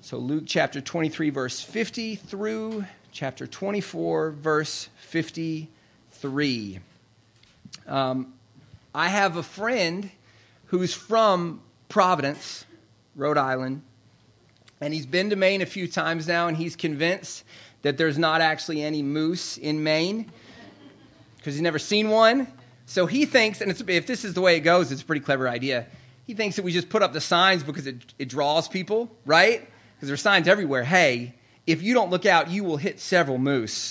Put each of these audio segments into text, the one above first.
So Luke chapter 23, verse 50 through chapter 24, verse 53. I have a friend who's from Providence, Rhode Island, and he's been to Maine a few times now, and he's convinced that there's not actually any moose in Maine because he's never seen one. So he thinks, and if this is the way it goes, it's a pretty clever idea. He thinks that we just put up the signs because it draws people, right? Because there's signs everywhere. Hey, if you don't look out, you will hit several moose,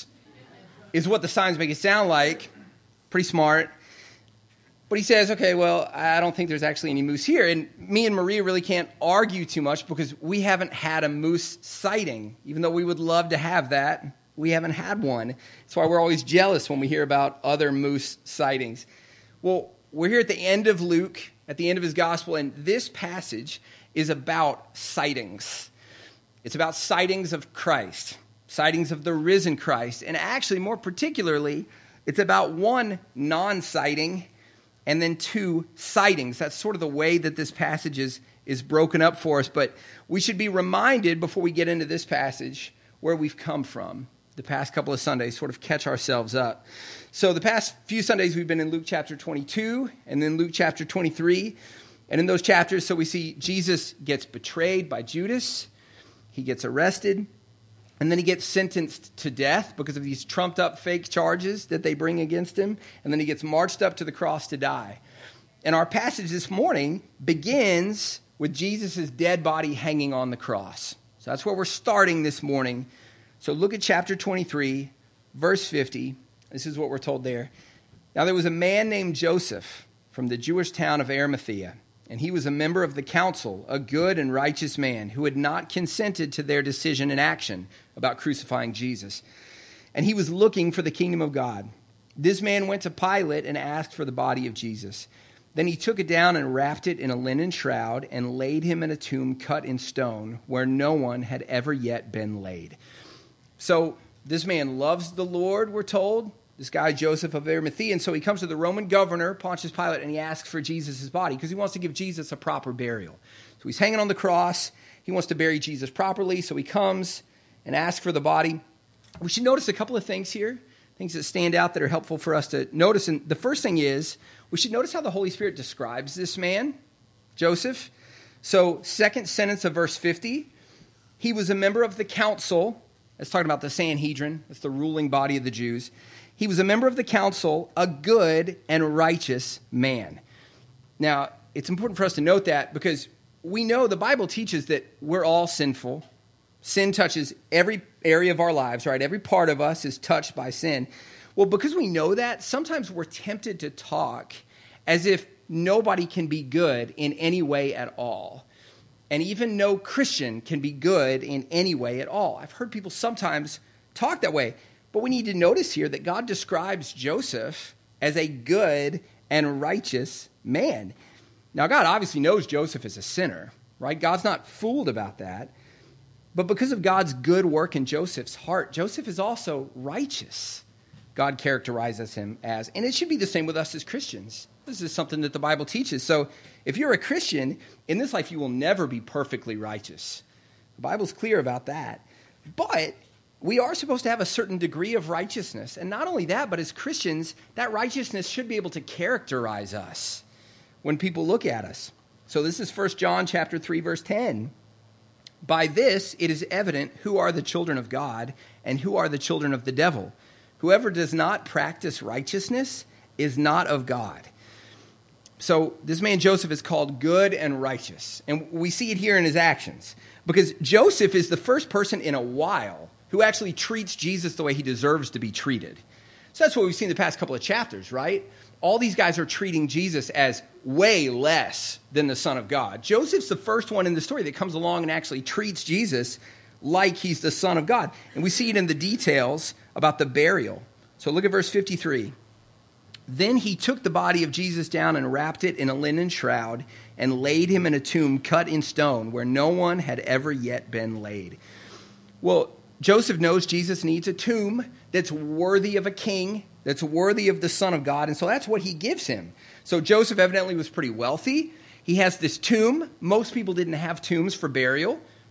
is what the signs make it sound like. Pretty smart. But he says, okay, well, I don't think there's actually any moose here. And me and Maria really can't argue too much because we haven't had a moose sighting. Even though we would love to have that, we haven't had one. That's why we're always jealous when we hear about other moose sightings. Well, we're here at the end of Luke, at the end of his gospel, and this passage is about sightings. It's about sightings of Christ, sightings of the risen Christ. And actually, more particularly, it's about one non-sighting and then two sightings. That's sort of the way that this passage is broken up for us. But we should be reminded before we get into this passage where we've come from the past couple of Sundays, sort of catch ourselves up. So the past few Sundays we've been in Luke chapter 22 and then Luke chapter 23. And in those chapters, so we see Jesus gets betrayed by Judas. He gets arrested. And then he gets sentenced to death because of these trumped up fake charges that they bring against him. And then he gets marched up to the cross to die. And our passage this morning begins with Jesus' dead body hanging on the cross. So that's where we're starting this morning. So look at chapter 23, verse 50. This is what we're told there. Now there was a man named Joseph from the Jewish town of Arimathea. And he was a member of the council, a good and righteous man who had not consented to their decision and action about crucifying Jesus. And he was looking for the kingdom of God. This man went to Pilate and asked for the body of Jesus. Then he took it down and wrapped it in a linen shroud and laid him in a tomb cut in stone where no one had ever yet been laid. So this man loves the Lord, we're told. This guy, Joseph of Arimathea, and so he comes to the Roman governor, Pontius Pilate, and he asks for Jesus' body because he wants to give Jesus a proper burial. So he's hanging on the cross. He wants to bury Jesus properly, so he comes and asks for the body. We should notice a couple of things here, things that stand out that are helpful for us to notice. And the first thing is, we should notice how the Holy Spirit describes this man, Joseph. So second sentence of verse 50, he was a member of the council. That's talking about the Sanhedrin. That's the ruling body of the Jews. He was a member of the council, a good and righteous man. Now, it's important for us to note that because we know the Bible teaches that we're all sinful. Sin touches every area of our lives, right? Every part of us is touched by sin. Well, because we know that, sometimes we're tempted to talk as if nobody can be good in any way at all. And even no Christian can be good in any way at all. I've heard people sometimes talk that way. But we need to notice here that God describes Joseph as a good and righteous man. Now, God obviously knows Joseph is a sinner, right? God's not fooled about that. But because of God's good work in Joseph's heart, Joseph is also righteous. God characterizes him as, and it should be the same with us as Christians. This is something that the Bible teaches. So if you're a Christian, in this life you will never be perfectly righteous. The Bible's clear about that. But we are supposed to have a certain degree of righteousness. And not only that, but as Christians, that righteousness should be able to characterize us when people look at us. So this is 1 John chapter 3, verse 10. By this it is evident who are the children of God and who are the children of the devil. Whoever does not practice righteousness is not of God. So this man Joseph is called good and righteous. And we see it here in his actions. Because Joseph is the first person in a while who actually treats Jesus the way he deserves to be treated. So that's what we've seen the past couple of chapters, right? All these guys are treating Jesus as way less than the Son of God. Joseph's the first one in the story that comes along and actually treats Jesus like he's the Son of God. And we see it in the details about the burial. So look at verse 53. Then he took the body of Jesus down and wrapped it in a linen shroud and laid him in a tomb cut in stone where no one had ever yet been laid. Well, Joseph knows Jesus needs a tomb that's worthy of a king, that's worthy of the Son of God, and so that's what he gives him. So Joseph evidently was pretty wealthy. He has this tomb. Most people didn't have tombs for burial.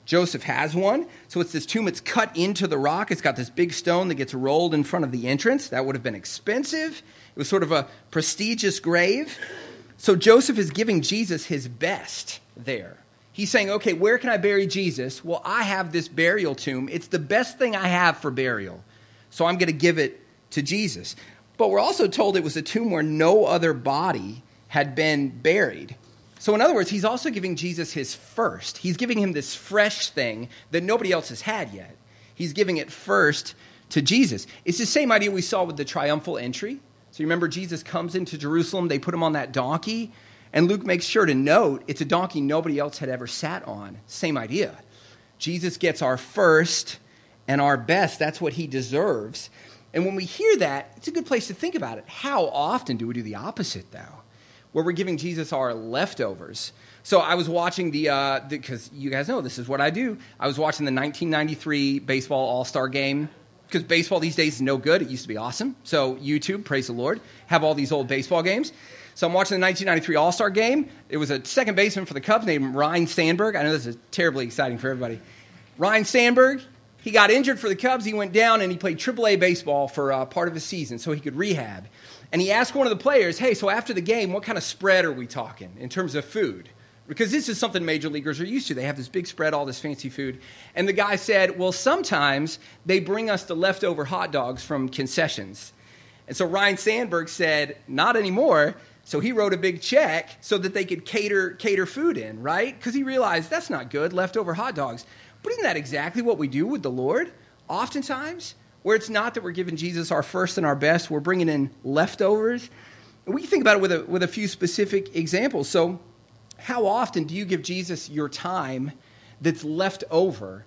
Joseph has one. So it's this tomb. It's cut into the rock. It's got this big stone that gets rolled in front of the entrance. That would have been expensive. It was sort of a prestigious grave. So Joseph is giving Jesus his best there. He's saying, okay, where can I bury Jesus? Well, I have this burial tomb. It's the best thing I have for burial. So I'm going to give it to Jesus. But we're also told it was a tomb where no other body had been buried. So in other words, he's also giving Jesus his first. He's giving him this fresh thing that nobody else has had yet. He's giving it first to Jesus. It's the same idea we saw with the triumphal entry. So you remember Jesus comes into Jerusalem, they put him on that donkey, and Luke makes sure to note it's a donkey nobody else had ever sat on. Same idea. Jesus gets our first and our best. That's what he deserves. And when we hear that, it's a good place to think about it. How often do we do the opposite, though? Where we're giving Jesus our leftovers. So I was watching because you guys know this is what I do. I was watching the 1993 baseball all-star game. Because baseball these days is no good. It used to be awesome. So YouTube, praise the Lord, have all these old baseball games. So I'm watching the 1993 All-Star game. It was a second baseman for the Cubs named Ryne Sandberg. I know this is terribly exciting for everybody. Ryne Sandberg, he got injured for the Cubs. He went down and he played AAA baseball for part of his season so he could rehab. And he asked one of the players, hey, so after the game, what kind of spread are we talking in terms of food? Because this is something major leaguers are used to. They have this big spread, all this fancy food. And the guy said, well, sometimes they bring us the leftover hot dogs from concessions. And so Ryne Sandberg said, not anymore. So he wrote a big check so that they could cater food in, right? Because he realized that's not good, leftover hot dogs. But isn't that exactly what we do with the Lord? Oftentimes, where it's not that we're giving Jesus our first and our best, we're bringing in leftovers. And we can think about it with a few specific examples. So how often do you give Jesus your time that's left over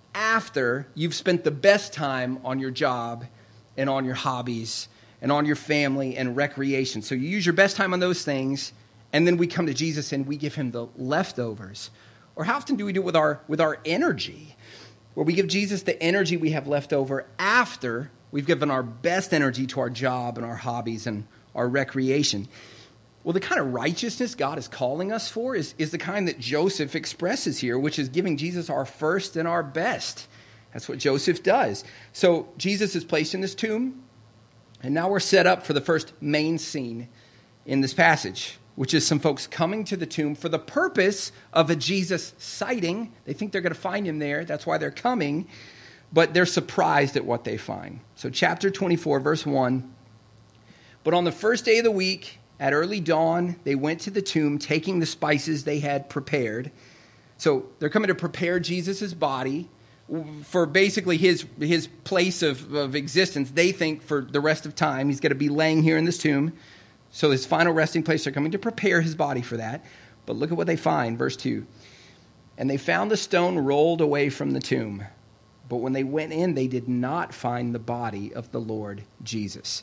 after you've spent the best time on your job and on your hobbies and on your family and recreation? So you use your best time on those things, and then we come to Jesus and we give him the leftovers. Or how often do we do it with our energy, where we give Jesus the energy we have left over after we've given our best energy to our job and our hobbies and our recreation? Well, the kind of righteousness God is calling us for is the kind that Joseph expresses here, which is giving Jesus our first and our best. That's what Joseph does. So Jesus is placed in this tomb, and now we're set up for the first main scene in this passage, which is some folks coming to the tomb for the purpose of a Jesus sighting. They think they're going to find him there. That's why they're coming, but they're surprised at what they find. So chapter 24, verse 1, but on the first day of the week, at early dawn, they went to the tomb, taking the spices they had prepared. So they're coming to prepare Jesus' body for basically his place of existence. They think for the rest of time, he's going to be laying here in this tomb. So his final resting place, they're coming to prepare his body for that. But look at what they find, verse 2. And they found the stone rolled away from the tomb. But when they went in, they did not find the body of the Lord Jesus.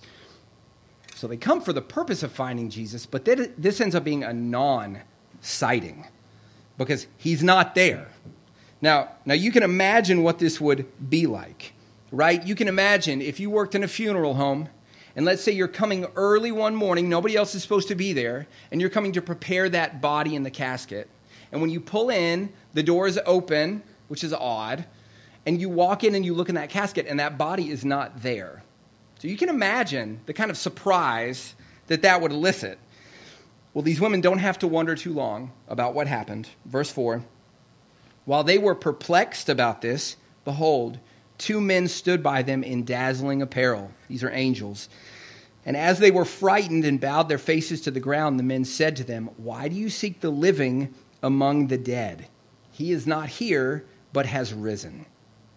So they come for the purpose of finding Jesus, but this ends up being a non-sighting because he's not there. Now you can imagine what this would be like, right? You can imagine if you worked in a funeral home, and let's say you're coming early one morning, nobody else is supposed to be there, and you're coming to prepare that body in the casket. And when you pull in, the door is open, which is odd, and you walk in and you look in that casket, and that body is not there. So you can imagine the kind of surprise that would elicit. Well, these women don't have to wonder too long about what happened. Verse 4, while they were perplexed about this, behold, two men stood by them in dazzling apparel. These are angels. And as they were frightened and bowed their faces to the ground, the men said to them, why do you seek the living among the dead? He is not here, but has risen.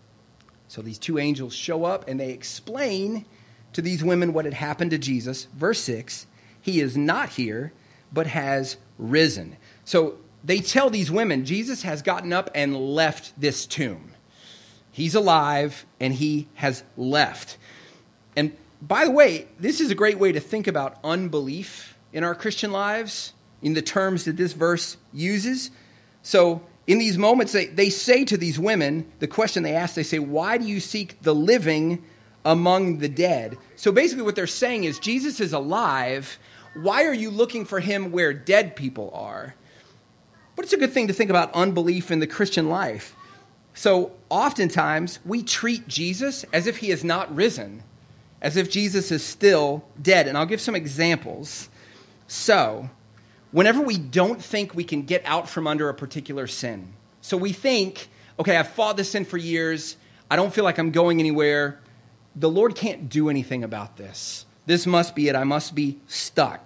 So these two angels show up and they explain to these women what had happened to Jesus. Verse 6, he is not here, but has risen. So they tell these women, Jesus has gotten up and left this tomb. He's alive and he has left. And by the way, this is a great way to think about unbelief in our Christian lives in the terms that this verse uses. So in these moments, they say to these women, the question they ask, they say, why do you seek the living among the dead? So basically what they're saying is, Jesus is alive. Why are you looking for him where dead people are? But it's a good thing to think about unbelief in the Christian life. So oftentimes we treat Jesus as if he is not risen, as if Jesus is still dead. And I'll give some examples. So whenever we don't think we can get out from under a particular sin, so we think, okay, I've fought this sin for years. I don't feel like I'm going anywhere. The Lord can't do anything about this. This must be it. I must be stuck.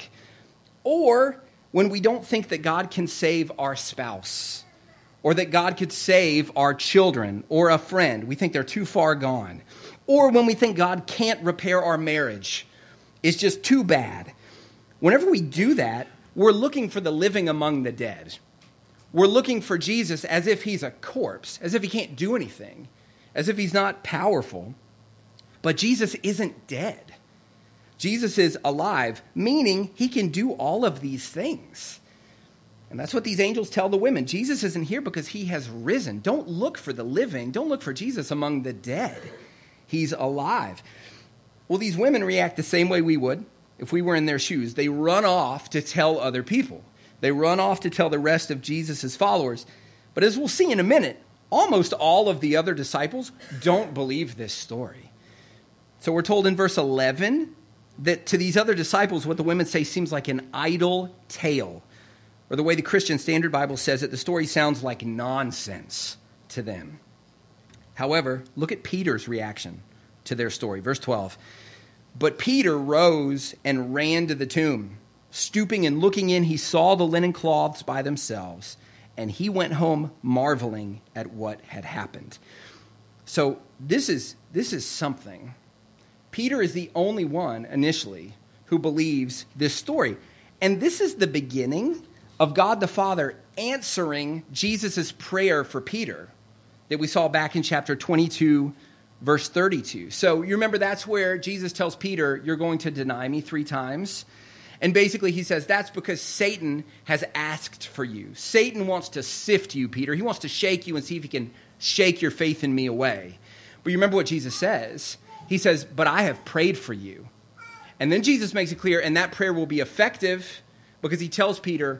Or when we don't think that God can save our spouse, or that God could save our children or a friend. We think they're too far gone. Or when we think God can't repair our marriage. It's just too bad. Whenever we do that, we're looking for the living among the dead. We're looking for Jesus as if he's a corpse, as if he can't do anything, as if he's not powerful. But Jesus isn't dead. Jesus is alive, meaning he can do all of these things. And that's what these angels tell the women. Jesus isn't here because he has risen. Don't look for the living. Don't look for Jesus among the dead. He's alive. Well, these women react the same way we would if we were in their shoes. They run off to tell other people. They run off to tell the rest of Jesus' followers. But as we'll see in a minute, almost all of the other disciples don't believe this story. So we're told in verse 11 that to these other disciples, what the women say seems like an idle tale. Or the way the Christian Standard Bible says it, the story sounds like nonsense to them. However, look at Peter's reaction to their story. Verse 12. But Peter rose and ran to the tomb. Stooping and looking in, he saw the linen cloths by themselves, and he went home marveling at what had happened. So this is something. Peter is the only one initially who believes this story. And this is the beginning of God the Father answering Jesus' prayer for Peter that we saw back in chapter 22, verse 32. So you remember that's where Jesus tells Peter, you're going to deny me 3 times. And basically he says, that's because Satan has asked for you. Satan wants to sift you, Peter. He wants to shake you and see if he can shake your faith in me away. But you remember what Jesus says? He says, but I have prayed for you. And then Jesus makes it clear, and that prayer will be effective because he tells Peter,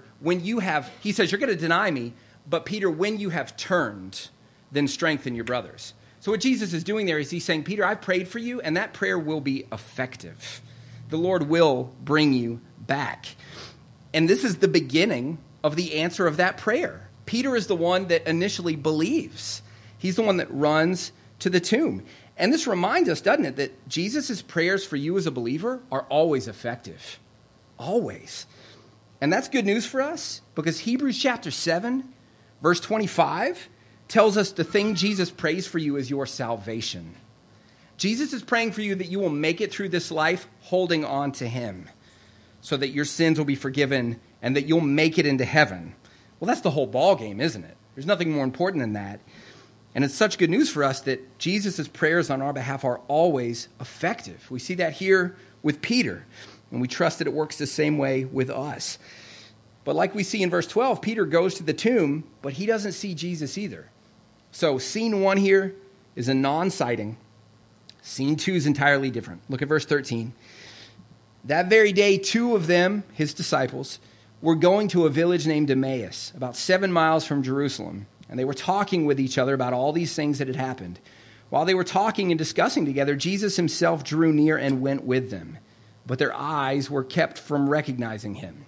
he says, you're going to deny me, but Peter, when you have turned, then strengthen your brothers. So what Jesus is doing there is he's saying, Peter, I've prayed for you, and that prayer will be effective. The Lord will bring you back. And this is the beginning of the answer of that prayer. Peter is the one that initially believes. He's the one that runs to the tomb. And this reminds us, doesn't it, that Jesus' prayers for you as a believer are always effective. Always. And that's good news for us because Hebrews chapter 7, verse 25 tells us the thing Jesus prays for you is your salvation. Jesus is praying for you that you will make it through this life holding on to him so that your sins will be forgiven and that you'll make it into heaven. Well, that's the whole ball game, isn't it? There's nothing more important than that. And it's such good news for us that Jesus' prayers on our behalf are always effective. We see that here with Peter, and we trust that it works the same way with us. But like we see in verse 12, Peter goes to the tomb, but he doesn't see Jesus either. So scene 1 here is a non-sighting. Scene 2 is entirely different. Look at verse 13. That very day, 2 of them, his disciples, were going to a village named Emmaus, about 7 miles from Jerusalem. And they were talking with each other about all these things that had happened. While they were talking and discussing together, Jesus himself drew near and went with them. But their eyes were kept from recognizing him.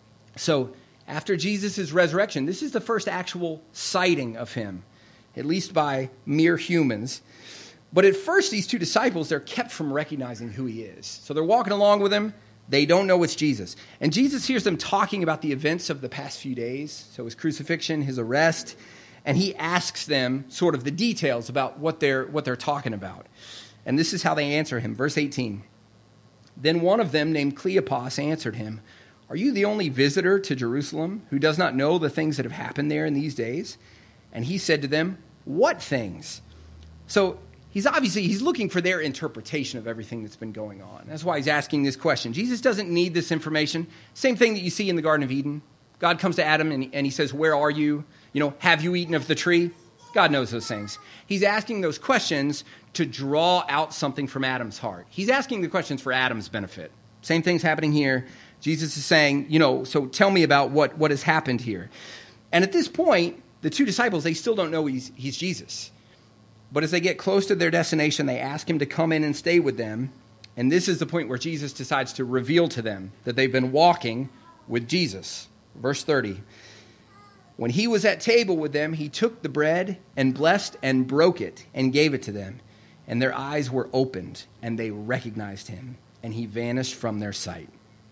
So after Jesus' resurrection, this is the first actual sighting of him, at least by mere humans. But at first, these 2 disciples, they're kept from recognizing who he is. So they're walking along with him. They don't know it's Jesus. And Jesus hears them talking about the events of the past few days. So his crucifixion, his arrest. And he asks them sort of the details about what they're talking about. And this is how they answer him. Verse 18. Then one of them, named Cleopas, answered him, "Are you the only visitor to Jerusalem who does not know the things that have happened there in these days?" And he said to them, "What things?" So he's looking for their interpretation of everything that's been going on. That's why he's asking this question. Jesus doesn't need this information. Same thing that you see in the Garden of Eden. God comes to Adam and he says, "Where are you? Have you eaten of the tree?" God knows those things. He's asking those questions to draw out something from Adam's heart. He's asking the questions for Adam's benefit. Same thing's happening here. Jesus is saying, so tell me about what has happened here. And at this point, the two disciples, they still don't know he's Jesus. But as they get close to their destination, they ask him to come in and stay with them. And this is the point where Jesus decides to reveal to them that they've been walking with Jesus. Verse 30. When he was at table with them, he took the bread and blessed and broke it and gave it to them. And their eyes were opened and they recognized him, and he vanished from their sight.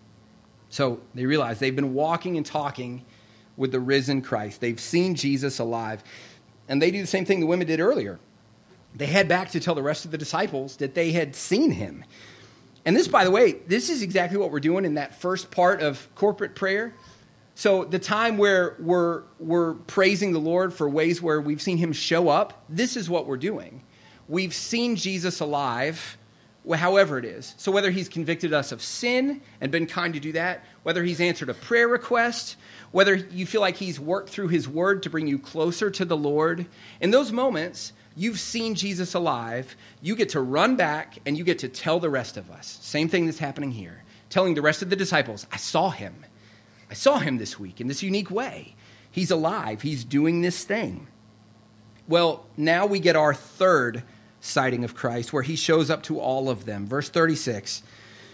So they realize they've been walking and talking with the risen Christ. They've seen Jesus alive. And they do the same thing the women did earlier. They head back to tell the rest of the disciples that they had seen him. And this, by the way, this is exactly what we're doing in that first part of corporate prayer. So the time where we're praising the Lord for ways where we've seen him show up, this is what we're doing. We've seen Jesus alive, however it is. So whether he's convicted us of sin and been kind to do that, whether he's answered a prayer request, whether you feel like he's worked through his word to bring you closer to the Lord, in those moments, you've seen Jesus alive. You get to run back and you get to tell the rest of us. Same thing that's happening here. Telling the rest of the disciples, I saw him. I saw him this week in this unique way. He's alive. He's doing this thing. Well, now we get our third sighting of Christ where he shows up to all of them. Verse 36.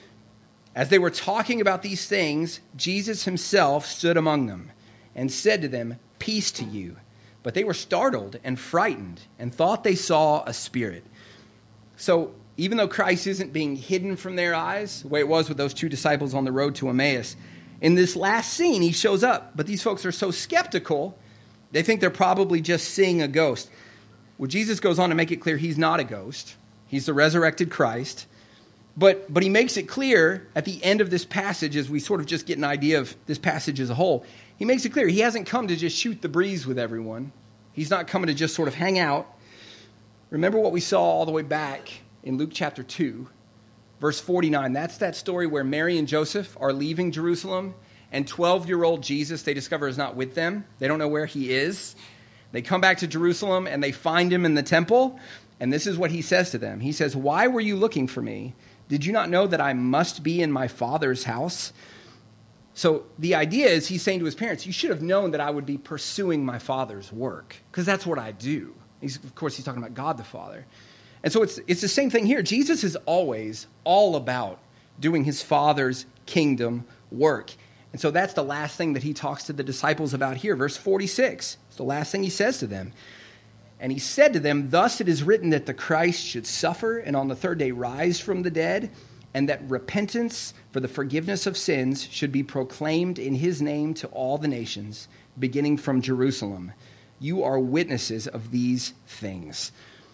As they were talking about these things, Jesus himself stood among them and said to them, peace to you. But they were startled and frightened and thought they saw a spirit. So even though Christ isn't being hidden from their eyes, the way it was with those two disciples on the road to Emmaus, in this last scene, he shows up. But these folks are so skeptical, they think they're probably just seeing a ghost. Well, Jesus goes on to make it clear he's not a ghost. He's the resurrected Christ. But he makes it clear at the end of this passage, as we sort of just get an idea of this passage as a whole, he makes it clear he hasn't come to just shoot the breeze with everyone. He's not coming to just sort of hang out. Remember what we saw all the way back in Luke chapter 2, verse 49. That's that story where Mary and Joseph are leaving Jerusalem, and 12-year-old Jesus, they discover, is not with them. They don't know where he is. They come back to Jerusalem, and they find him in the temple, and this is what he says to them. He says, why were you looking for me? Did you not know that I must be in my Father's house? So the idea is he's saying to his parents, you should have known that I would be pursuing my Father's work, because that's what I do. Of course, he's talking about God the Father. And so it's the same thing here. Jesus is always all about doing his Father's kingdom work. And so that's the last thing that he talks to the disciples about here. Verse 46, it's the last thing he says to them. And he said to them, thus it is written that the Christ should suffer and on the third day rise from the dead, and that repentance for the forgiveness of sins should be proclaimed in his name to all the nations, beginning from Jerusalem. You are witnesses of these things.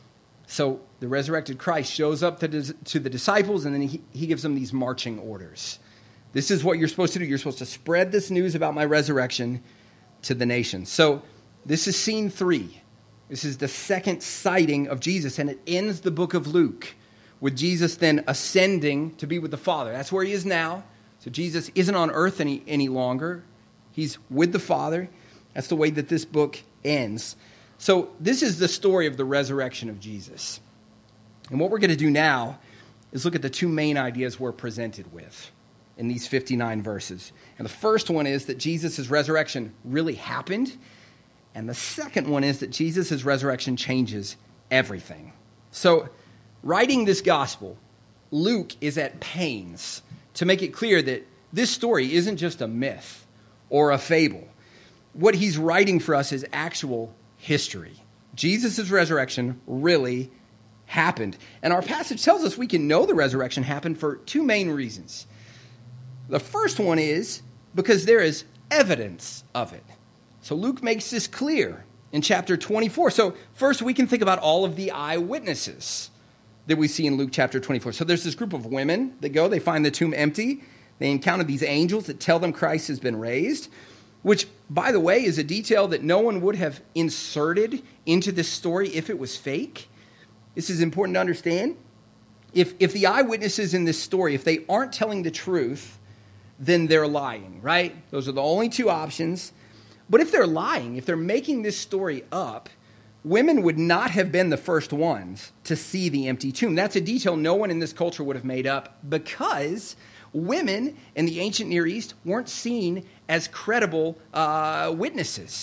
So the resurrected Christ shows up to the disciples, and then he gives them these marching orders. This is what you're supposed to do. You're supposed to spread this news about my resurrection to the nations. So this is scene 3. This is the second sighting of Jesus, and it ends the book of Luke with Jesus then ascending to be with the Father. That's where he is now. So Jesus isn't on earth any longer. He's with the Father. That's the way that this book ends. So this is the story of the resurrection of Jesus. And what we're going to do now is look at the two main ideas we're presented with in these 59 verses. And the first one is that Jesus' resurrection really happened. And the second one is that Jesus' resurrection changes everything. So, writing this gospel, Luke is at pains to make it clear that this story isn't just a myth or a fable. What he's writing for us is actual history. Jesus' resurrection really happened. And our passage tells us we can know the resurrection happened for two main reasons. The first one is because there is evidence of it. So Luke makes this clear in chapter 24. So first we can think about all of the eyewitnesses that we see in Luke chapter 24. So there's this group of women that go, they find the tomb empty. They encounter these angels that tell them Christ has been raised, which, by the way, is a detail that no one would have inserted into this story if it was fake. This is important to understand. If the eyewitnesses in this story, if they aren't telling the truth, then they're lying, right? Those are the only two options. But if they're lying, if they're making this story up, women would not have been the first ones to see the empty tomb. That's a detail no one in this culture would have made up because women in the ancient Near East weren't seen as credible witnesses.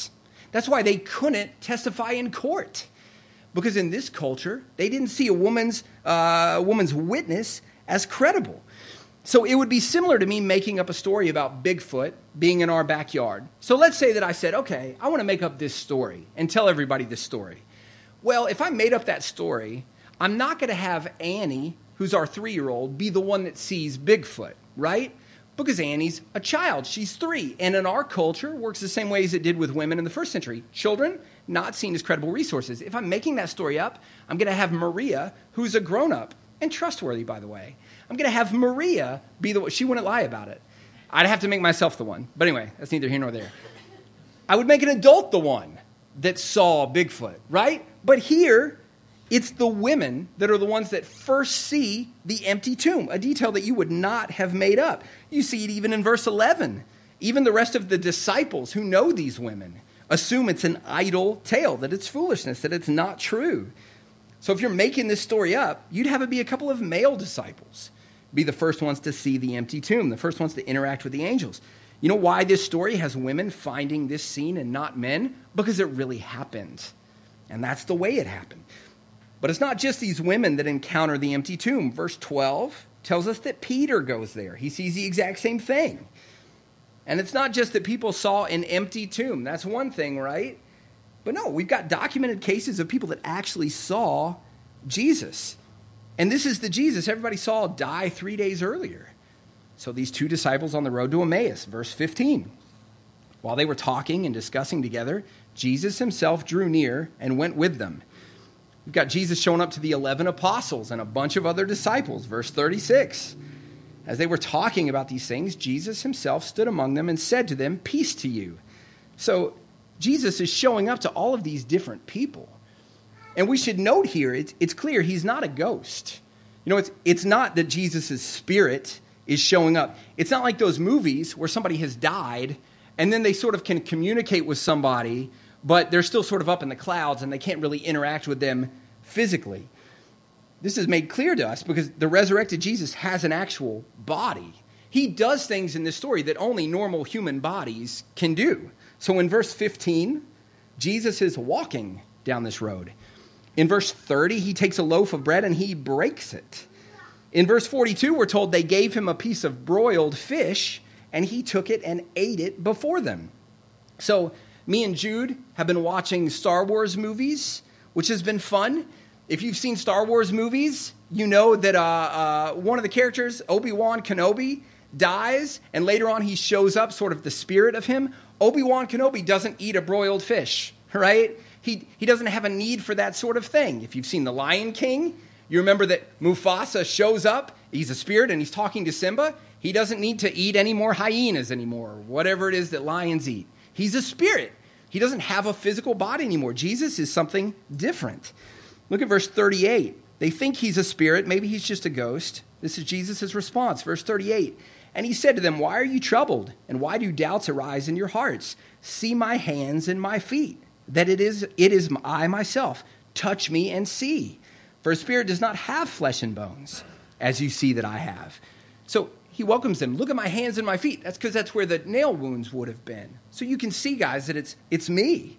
That's why they couldn't testify in court. Because in this culture, they didn't see a woman's witness as credible. So it would be similar to me making up a story about Bigfoot being in our backyard. So let's say that I said, okay, I want to make up this story and tell everybody this story. Well, if I made up that story, I'm not going to have Annie, who's our 3-year-old, be the one that sees Bigfoot, right? Because Annie's a child. She's 3. And in our culture, works the same way as it did with women in the first century. Children, not seen as credible resources. If I'm making that story up, I'm going to have Maria, who's a grown-up, and trustworthy, by the way. I'm going to have Maria be the one. She wouldn't lie about it. I'd have to make myself the one. But anyway, that's neither here nor there. I would make an adult the one that saw Bigfoot, right? But here, it's the women that are the ones that first see the empty tomb, a detail that you would not have made up. You see it even in verse 11. Even the rest of the disciples who know these women assume it's an idle tale, that it's foolishness, that it's not true. So if you're making this story up, you'd have it be a couple of male disciples be the first ones to see the empty tomb, the first ones to interact with the angels. You know why this story has women finding this scene and not men? Because it really happened. And that's the way it happened. But it's not just these women that encounter the empty tomb. Verse 12 tells us that Peter goes there. He sees the exact same thing. And it's not just that people saw an empty tomb. That's one thing, right? But no, we've got documented cases of people that actually saw Jesus. And this is the Jesus everybody saw die 3 days earlier. So these 2 disciples on the road to Emmaus, verse 15. While they were talking and discussing together, Jesus himself drew near and went with them. We've got Jesus showing up to the 11 apostles and a bunch of other disciples, verse 36. As they were talking about these things, Jesus himself stood among them and said to them, "Peace to you." So Jesus is showing up to all of these different people. And we should note here, it's clear he's not a ghost. You know, it's not that Jesus' spirit is showing up. It's not like those movies where somebody has died and then they sort of can communicate with somebody, but they're still sort of up in the clouds and they can't really interact with them physically. This is made clear to us because the resurrected Jesus has an actual body. He does things in this story that only normal human bodies can do. So in verse 15, Jesus is walking down this road. In verse 30, he takes a loaf of bread and he breaks it. In verse 42, we're told they gave him a piece of broiled fish and he took it and ate it before them. So me and Jude have been watching Star Wars movies, which has been fun. If you've seen Star Wars movies, you know that one of the characters, Obi-Wan Kenobi, dies, and later on he shows up, sort of the spirit of him. Obi-Wan Kenobi doesn't eat a broiled fish, right? He doesn't have a need for that sort of thing. If you've seen The Lion King, you remember that Mufasa shows up, he's a spirit, and he's talking to Simba. He doesn't need to eat any more hyenas anymore, or whatever it is that lions eat. He's a spirit. He doesn't have a physical body anymore. Jesus is something different. Look at verse 38. They think he's a spirit. Maybe he's just a ghost. This is Jesus' response. Verse 38. And he said to them, "Why are you troubled? And why do doubts arise in your hearts? See my hands and my feet, that it is I myself. Touch me and see. For a spirit does not have flesh and bones, as you see that I have." So he welcomes them. Look at my hands and my feet. That's because that's where the nail wounds would have been. So you can see, guys, that it's me.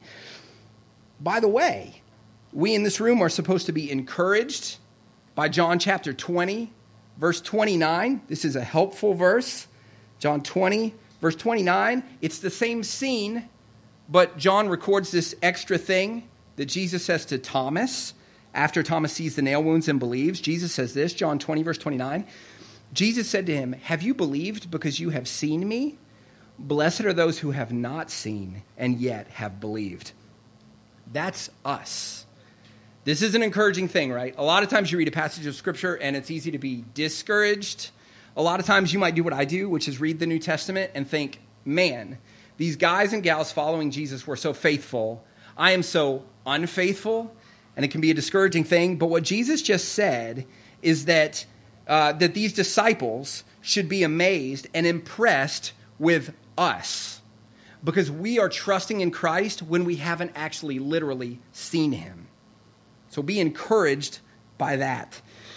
By the way, we in this room are supposed to be encouraged by John chapter 20, verse 29. This is a helpful verse. John 20, verse 29. It's the same scene, but John records this extra thing that Jesus says to Thomas after Thomas sees the nail wounds and believes. Jesus says this, John 20, verse 29. Jesus said to him, "Have you believed because you have seen me? Blessed are those who have not seen and yet have believed." That's us. This is an encouraging thing, right? A lot of times you read a passage of Scripture and it's easy to be discouraged. A lot of times you might do what I do, which is read the New Testament and think, man, these guys and gals following Jesus were so faithful. I am so unfaithful, and it can be a discouraging thing. But what Jesus just said is that these disciples should be amazed and impressed with us because we are trusting in Christ when we haven't actually literally seen him. So be encouraged by that.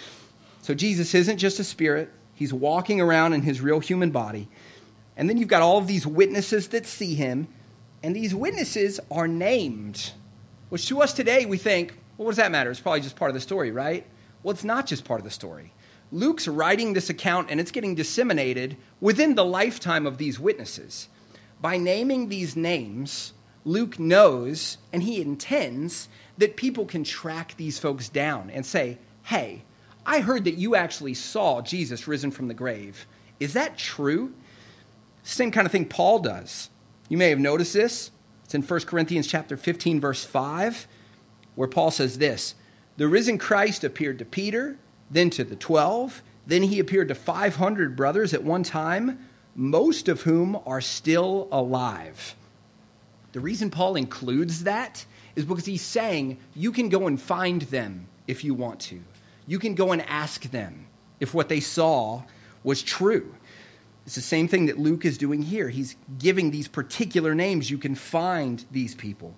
So Jesus isn't just a spirit. He's walking around in his real human body. And then you've got all of these witnesses that see him. And these witnesses are named, which to us today we think, well, what does that matter? It's probably just part of the story, right? Well, it's not just part of the story. Luke's writing this account, and it's getting disseminated within the lifetime of these witnesses. By naming these names, Luke knows, and he intends, that people can track these folks down and say, hey, I heard that you actually saw Jesus risen from the grave. Is that true? Same kind of thing Paul does. You may have noticed this. It's in 1 Corinthians chapter 15, verse 5, where Paul says this, the risen Christ appeared to Peter, then to the 12, then he appeared to 500 brothers at one time, most of whom are still alive. The reason Paul includes that is because he's saying you can go and find them if you want to. You can go and ask them if what they saw was true. It's the same thing that Luke is doing here. He's giving these particular names. You can find these people.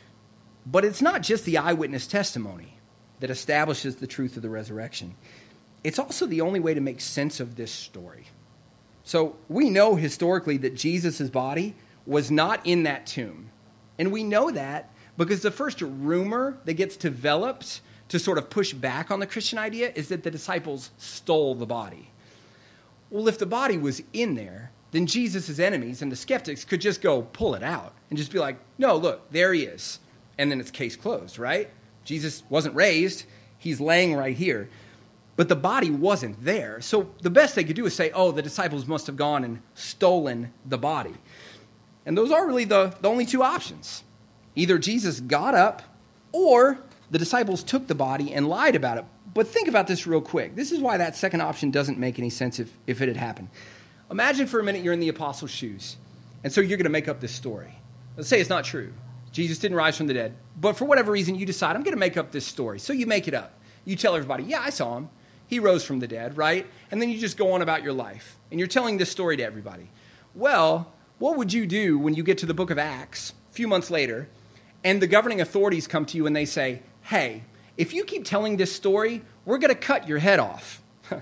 But it's not just the eyewitness testimony that establishes the truth of the resurrection. It's also the only way to make sense of this story. So we know historically that Jesus' body was not in that tomb. And we know that because the first rumor that gets developed to sort of push back on the Christian idea is that the disciples stole the body. Well, if the body was in there, then Jesus' enemies and the skeptics could just go pull it out and just be like, no, look, there he is. And then it's case closed, right? Jesus wasn't raised. He's laying right here. But the body wasn't there. So the best they could do is say, oh, the disciples must have gone and stolen the body. And those are really the only two options. Either Jesus got up or the disciples took the body and lied about it. But think about this real quick. This is why that second option doesn't make any sense if it had happened. Imagine for a minute you're in the apostles' shoes. And so you're going to make up this story. Let's say it's not true. Jesus didn't rise from the dead. But for whatever reason, you decide, I'm going to make up this story. So you make it up. You tell everybody, yeah, I saw him. He rose from the dead, right? And then you just go on about your life. And you're telling this story to everybody. Well, what would you do when you get to the book of Acts a few months later and the governing authorities come to you and they say, hey, if you keep telling this story, we're going to cut your head off.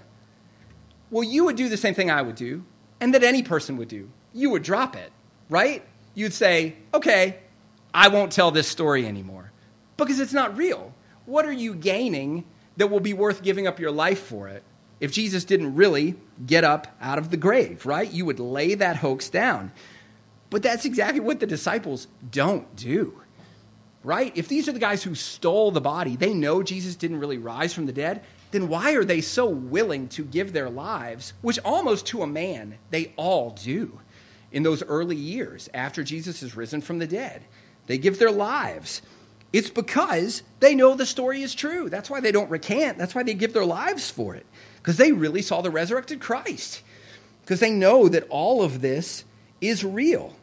Well, you would do the same thing I would do and that any person would do. You would drop it, right? You'd say, okay, I won't tell this story anymore because it's not real. What are you gaining that will be worth giving up your life for it if Jesus didn't really get up out of the grave, right? You would lay that hoax down. But that's exactly what the disciples don't do, right? If these are the guys who stole the body, they know Jesus didn't really rise from the dead, then why are they so willing to give their lives, which almost to a man they all do in those early years after Jesus is risen from the dead? They give their lives. It's because they know the story is true. That's why they don't recant. That's why they give their lives for it. Because they really saw the resurrected Christ. Because they know that all of this is real.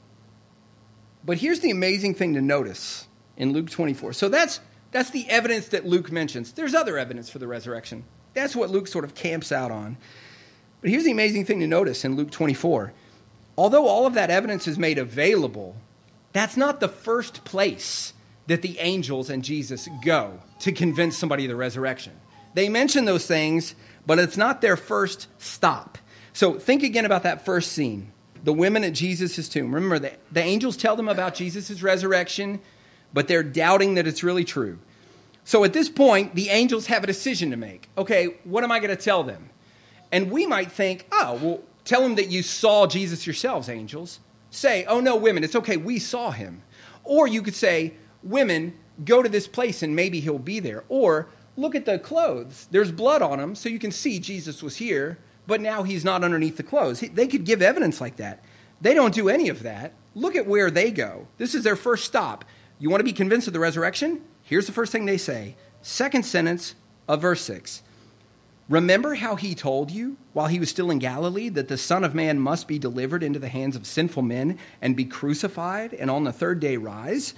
But here's the amazing thing to notice in Luke 24. So that's the evidence that Luke mentions. There's other evidence for the resurrection. That's what Luke sort of camps out on. But here's the amazing thing to notice in Luke 24. Although all of that evidence is made available, that's not the first place that the angels and Jesus go to convince somebody of the resurrection. They mention those things, but it's not their first stop. So think again about that first scene, the women at Jesus' tomb. Remember, the angels tell them about Jesus' resurrection, but they're doubting that it's really true. So at this point, the angels have a decision to make. Okay, what am I going to tell them? And we might think, oh, well, tell them that you saw Jesus yourselves, angels. Say, oh no, women, it's okay, we saw him. Or you could say, women, go to this place and maybe he'll be there. Or look at the clothes. There's blood on them, so you can see Jesus was here, but now he's not underneath the clothes. They could give evidence like that. They don't do any of that. Look at where they go. This is their first stop. You want to be convinced of the resurrection? Here's the first thing they say. Second sentence of verse 6. Remember how he told you while he was still in Galilee that the Son of Man must be delivered into the hands of sinful men and be crucified and on the third day rise?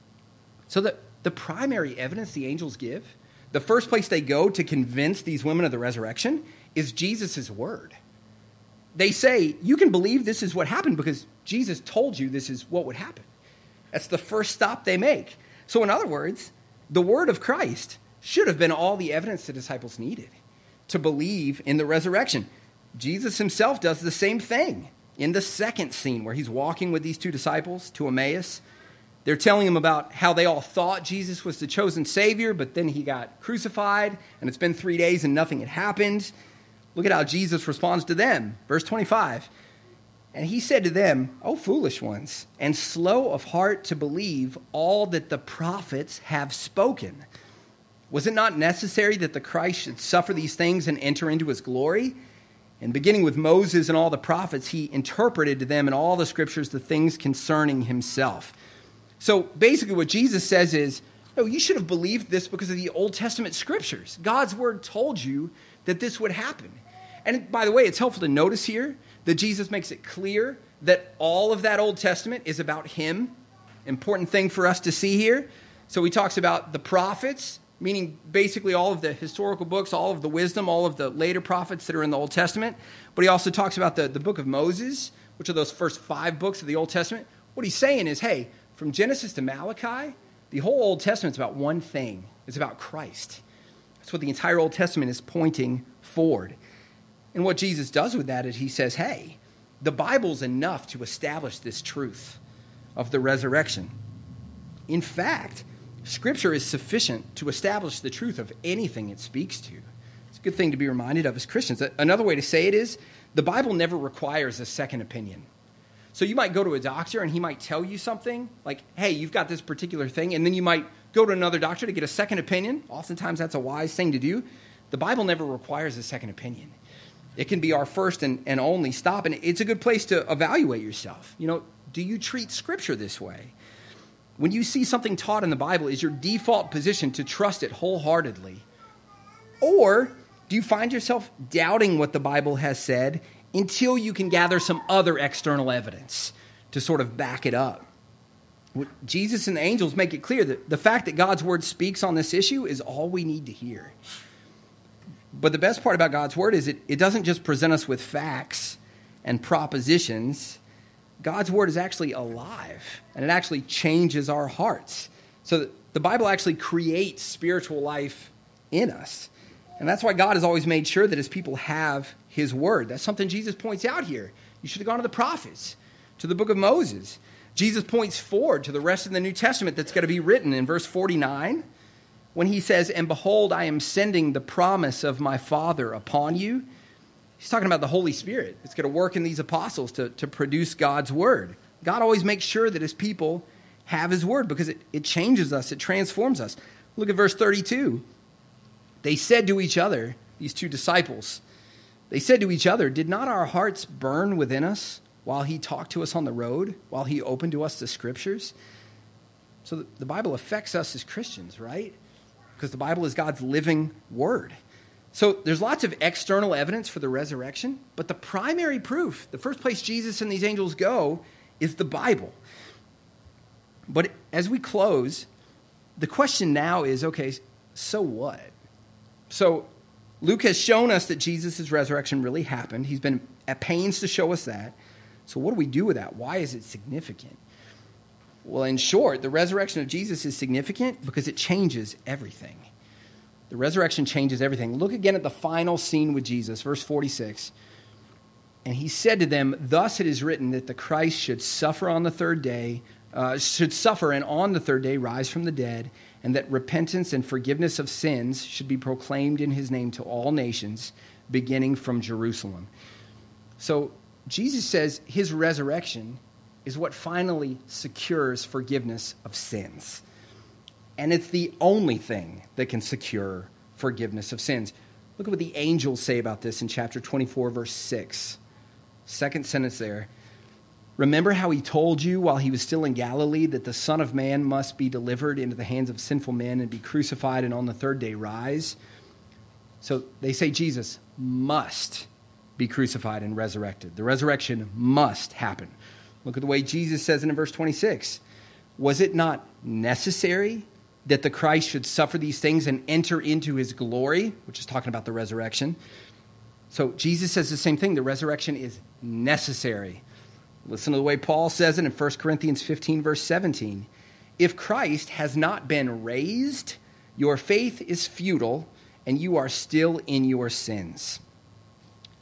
So the primary evidence the angels give, the first place they go to convince these women of the resurrection is Jesus' word. They say, you can believe this is what happened because Jesus told you this is what would happen. That's the first stop they make. So in other words, the word of Christ should have been all the evidence the disciples needed to believe in the resurrection. Jesus himself does the same thing. in the second scene where he's walking with these two disciples to Emmaus. They're telling him about how they all thought Jesus was the chosen Savior, but then he got crucified, and it's been 3 days and nothing had happened. Look at how Jesus responds to them. Verse 25. And he said to them, O foolish ones, and slow of heart to believe all that the prophets have spoken. Was it not necessary that the Christ should suffer these things and enter into his glory? And beginning with Moses and all the prophets, he interpreted to them in all the scriptures the things concerning himself. So basically what Jesus says is, no, you should have believed this because of the Old Testament scriptures. God's word told you that this would happen. And by the way, it's helpful to notice here that Jesus makes it clear that all of that Old Testament is about him. Important thing for us to see here. So he talks about the prophets, meaning basically all of the historical books, all of the wisdom, all of the later prophets that are in the Old Testament. But he also talks about the book of Moses, which are those first 5 books of the Old Testament. What he's saying is, hey, from Genesis to Malachi, the whole Old Testament is about one thing. It's about Christ. That's what the entire Old Testament is pointing forward. And what Jesus does with that is he says, hey, the Bible's enough to establish this truth of the resurrection. In fact, Scripture is sufficient to establish the truth of anything it speaks to. It's a good thing to be reminded of as Christians. Another way to say it is, the Bible never requires a second opinion. So you might go to a doctor and he might tell you something like, hey, you've got this particular thing, and then you might go to another doctor to get a second opinion. Oftentimes that's a wise thing to do. The Bible never requires a second opinion. It can be our first and only stop, and it's a good place to evaluate yourself. You know, do you treat Scripture this way? When you see something taught in the Bible, is your default position to trust it wholeheartedly? Or do you find yourself doubting what the Bible has said until you can gather some other external evidence to sort of back it up? Jesus and the angels make it clear that the fact that God's word speaks on this issue is all we need to hear. But the best part about God's word is it doesn't just present us with facts and propositions. God's word is actually alive, and it actually changes our hearts. So the Bible actually creates spiritual life in us. And that's why God has always made sure that his people have his word. That's something Jesus points out here. You should have gone to the prophets, to the book of Moses. Jesus points forward to the rest of the New Testament that's going to be written in verse 49. When he says, and behold, I am sending the promise of my Father upon you. He's talking about the Holy Spirit. It's going to work in these apostles to produce God's word. God always makes sure that his people have his word because it changes us. It transforms us. Look at verse 32. They said to each other, these two disciples, they said to each other, did not our hearts burn within us while he talked to us on the road, while he opened to us the scriptures? So the Bible affects us as Christians, right? Because the Bible is God's living word. So there's lots of external evidence for the resurrection, but the primary proof, the first place Jesus and these angels go, is the Bible. But as we close, the question now is, okay, so what? So Luke has shown us that Jesus' resurrection really happened. He's been at pains to show us that. So what do we do with that? Why is it significant? Well, in short, the resurrection of Jesus is significant because it changes everything. The resurrection changes everything. Look again at the final scene with Jesus, verse 46. And he said to them, thus it is written that the Christ should suffer on the third day, and on the third day rise from the dead, and that repentance and forgiveness of sins should be proclaimed in his name to all nations, beginning from Jerusalem. So Jesus says his resurrection is what finally secures forgiveness of sins. And it's the only thing that can secure forgiveness of sins. Look at what the angels say about this in chapter 24, verse 6. Second sentence there. Remember how he told you while he was still in Galilee that the Son of Man must be delivered into the hands of sinful men and be crucified and on the third day rise? So they say Jesus must be crucified and resurrected. The resurrection must happen. Look at the way Jesus says it in verse 26. Was it not necessary that the Christ should suffer these things and enter into his glory, which is talking about the resurrection? So Jesus says the same thing. The resurrection is necessary. Listen to the way Paul says it in 1 Corinthians 15, verse 17. If Christ has not been raised, your faith is futile, and you are still in your sins.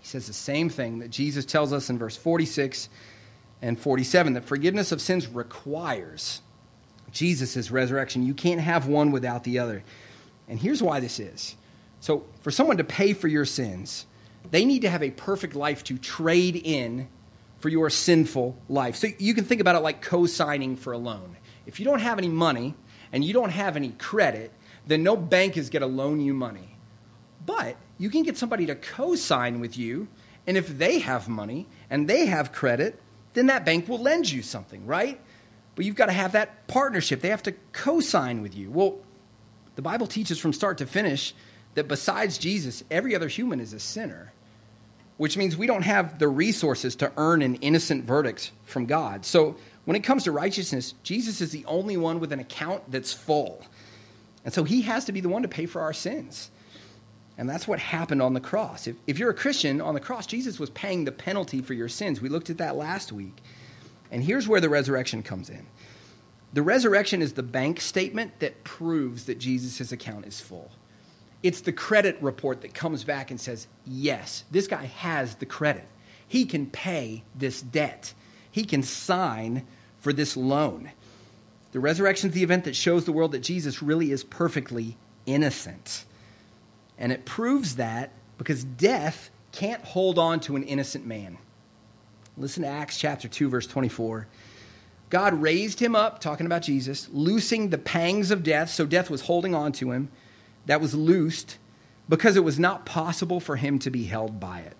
He says the same thing that Jesus tells us in verse 46 and 47, that forgiveness of sins requires Jesus' resurrection. You can't have one without the other. And here's why this is. So for someone to pay for your sins, they need to have a perfect life to trade in for your sinful life. So you can think about it like co-signing for a loan. If you don't have any money and you don't have any credit, then no bank is going to loan you money. But you can get somebody to co-sign with you, and if they have money and they have credit, then that bank will lend you something, right? But you've got to have that partnership. They have to co-sign with you. Well, the Bible teaches from start to finish that besides Jesus, every other human is a sinner, which means we don't have the resources to earn an innocent verdict from God. So when it comes to righteousness, Jesus is the only one with an account that's full. And so he has to be the one to pay for our sins. And that's what happened on the cross. If you're a Christian, on the cross, Jesus was paying the penalty for your sins. We looked at that last week. And here's where the resurrection comes in. The resurrection is the bank statement that proves that Jesus' account is full. It's the credit report that comes back and says, yes, this guy has the credit. He can pay this debt. He can sign for this loan. The resurrection is the event that shows the world that Jesus really is perfectly innocent. And it proves that because death can't hold on to an innocent man. Listen to Acts chapter 2, verse 24. God raised him up, talking about Jesus, loosing the pangs of death. So death was holding on to him. That was loosed because it was not possible for him to be held by it.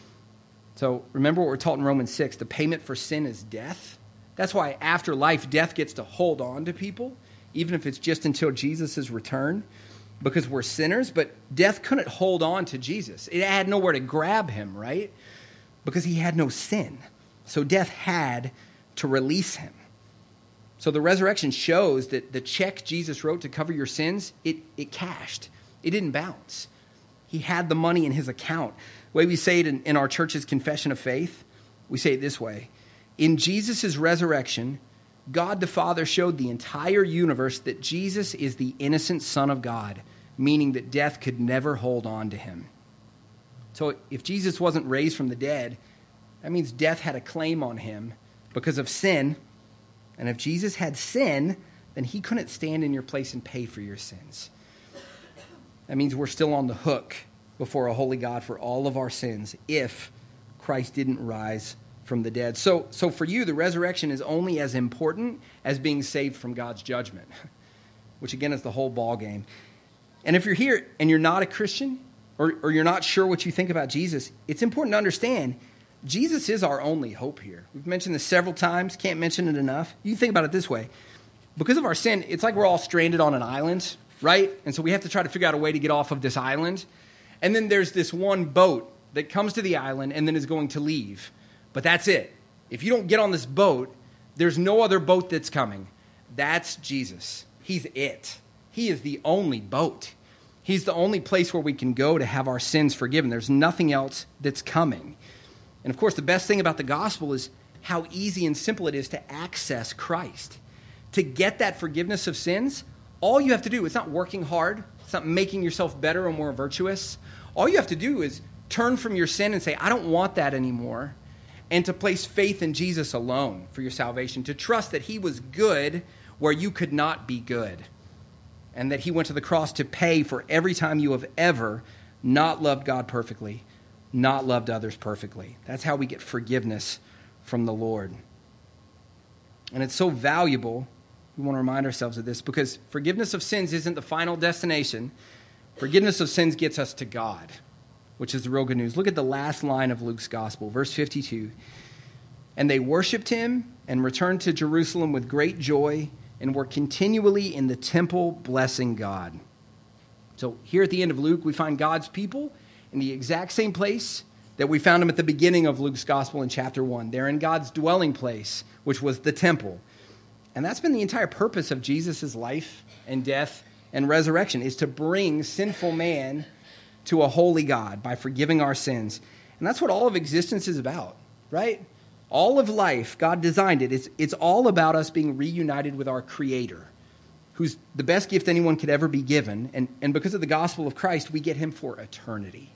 So remember what we're taught in Romans 6. The payment for sin is death. That's why after life, death gets to hold on to people, even if it's just until Jesus' return, because we're sinners. But death couldn't hold on to Jesus. It had nowhere to grab him, right? Because he had no sin. So death had to release him. So the resurrection shows that the check Jesus wrote to cover your sins, it cashed. It didn't bounce. He had the money in his account. The way we say it in our church's confession of faith, we say it this way. In Jesus' resurrection, God the Father showed the entire universe that Jesus is the innocent Son of God, meaning that death could never hold on to him. So if Jesus wasn't raised from the dead, that means death had a claim on him because of sin. And if Jesus had sin, then he couldn't stand in your place and pay for your sins. That means we're still on the hook before a holy God for all of our sins if Christ didn't rise from the dead. So for you, the resurrection is only as important as being saved from God's judgment, which again is the whole ball game. And if you're here and you're not a Christian or you're not sure what you think about Jesus, it's important to understand Jesus is our only hope here. We've mentioned this several times, can't mention it enough. You think about it this way. Because of our sin, it's like we're all stranded on an island, right? And so we have to try to figure out a way to get off of this island. And then there's this one boat that comes to the island and then is going to leave. But that's it. If you don't get on this boat, there's no other boat that's coming. That's Jesus. He's it. He is the only boat. He's the only place where we can go to have our sins forgiven. There's nothing else that's coming. And of course, the best thing about the gospel is how easy and simple it is to access Christ. To get that forgiveness of sins, all you have to do, it's not working hard, it's not making yourself better or more virtuous. All you have to do is turn from your sin and say, I don't want that anymore, and to place faith in Jesus alone for your salvation, to trust that he was good where you could not be good, and that he went to the cross to pay for every time you have ever not loved God perfectly, not loved others perfectly. That's how we get forgiveness from the Lord. And it's so valuable, we want to remind ourselves of this, because forgiveness of sins isn't the final destination. Forgiveness of sins gets us to God, which is the real good news. Look at the last line of Luke's gospel, verse 52. And they worshiped him and returned to Jerusalem with great joy and were continually in the temple blessing God. So here at the end of Luke, we find God's people in the exact same place that we found them at the beginning of Luke's gospel in chapter 1. They're in God's dwelling place, which was the temple. And that's been the entire purpose of Jesus' life and death and resurrection, is to bring sinful man to a holy God by forgiving our sins. And that's what all of existence is about, right? All of life, God designed it. It's all about us being reunited with our Creator, who's the best gift anyone could ever be given. And because of the gospel of Christ, we get him for eternity.